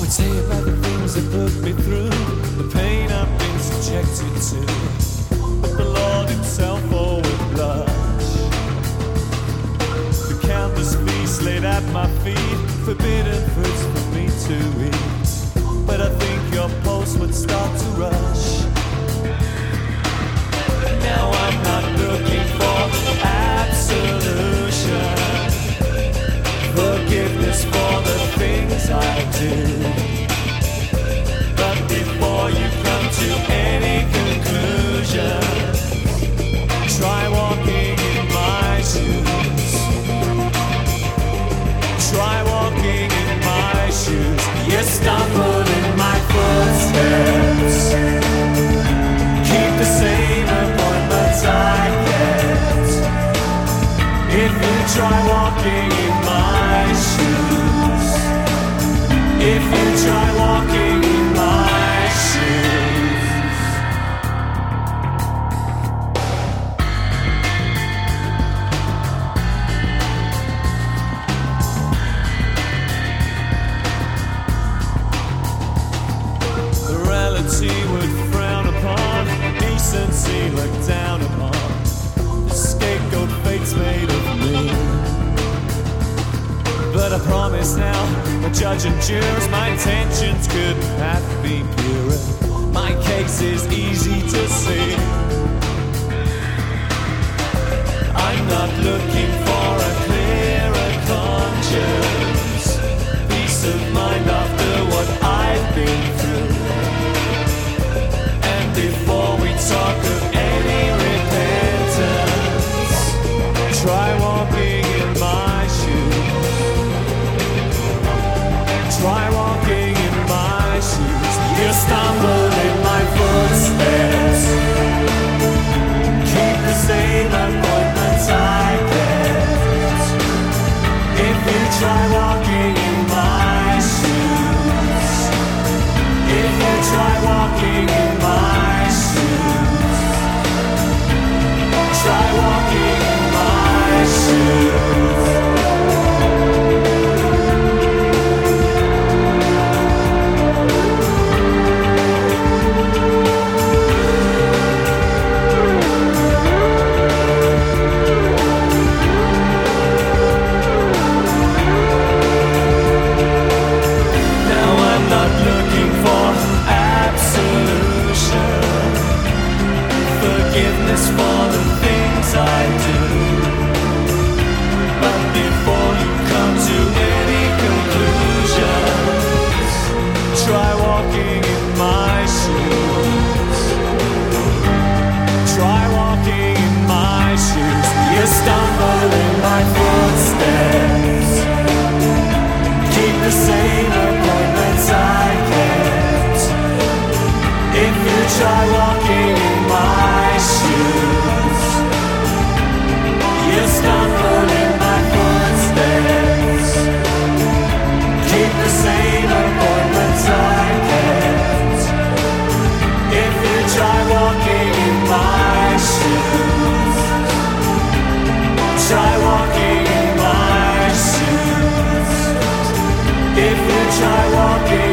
would say about the things that put me through, the pain I've been subjected to. But the Lord himself would blush. The countless feasts laid at my feet, forbidden fruits for me to eat. But I think your pulse would start to rush. Now I'm not looking for absolution, forgiveness for the things I do. But before you come to any conclusion, try walking in my shoes. Try walking in my shoes. You stumble in my footsteps. Keep the same appointments I get. If you try walking in my shoes, if you try walking in my shoes. Morality would frown upon, decency looked down upon. The scapegoat fate's made of me. But I promise now, the judge and jurors, my intentions couldn't have been purer. My case is easy to see. I'm not looking for a clearer conscience, peace of mind after what I've been through. And before we talk of any repentance, try walking in my shoes. Try walking in my shoes. You stumble in my footsteps. Keep the same appointments I get. If you try walking in my shoes, if you try walking in my shoes, try walking in my shoes. Forgiveness for the things I do. But before you come to any conclusions, try walking in my shoes. Try walking in my shoes. You stumble in my footsteps. Keep the same appointments I get. If you try walking in my shoes, you stumble in my footsteps. Keep the same appointments I get. If you try walking in my shoes, try walking in my shoes. If you try walking